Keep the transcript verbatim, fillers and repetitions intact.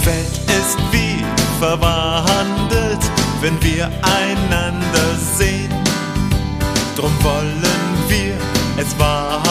Die Welt ist wie verwandelt, wenn wir einander sehen. Drum wollen wir es wahrhaben.